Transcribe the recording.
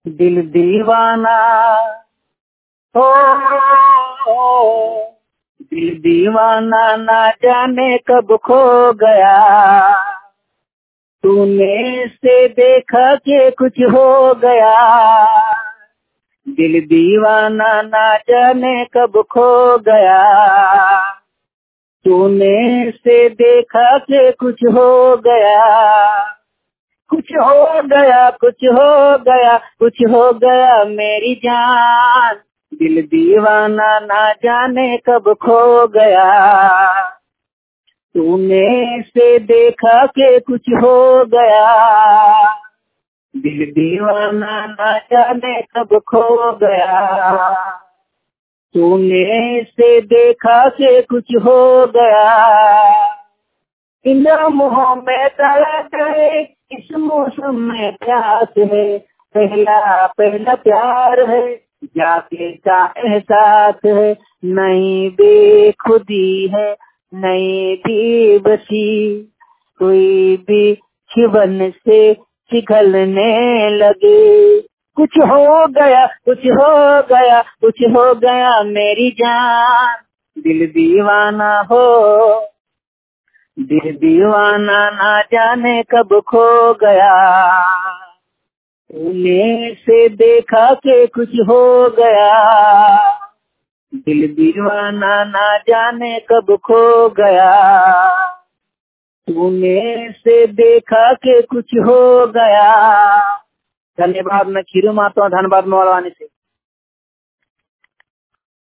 दिल दीवाना हो, दिल दीवाना ना जाने कब खो गया। तूने से देखा कि कुछ हो गया। दिल दीवाना ना जाने कब खो गया। तूने से देखा कि कुछ हो गया। कुछ हो गया, कुछ हो गया, कुछ हो गया मेरी जान। दिल दीवाना ना जाने कब खो गया। तूने से देखा कि कुछ हो गया। दिल दीवाना ना जाने कब खो गया। तूने से देखा कि कुछ हो गया। इन लम्हों में तड़प है, इस मौसम में प्यास है। पहला पहला प्यार है, जाके का एहसास है। नई बेखुदी है, नई बेबसी, कोई भी छिवन से पिघलने लगे। कुछ हो गया, कुछ हो गया, कुछ हो गया मेरी जान। दिल दीवाना हो, दिल दीवाना ना जाने कब खो गया। तूने से देखा कि कुछ हो गया। दिल दीवाना ना जाने कब खो गया। तूने से देखा कि कुछ हो गया। धन्यवाद। मैं खीरू माता, धनबाद मोलवानी से।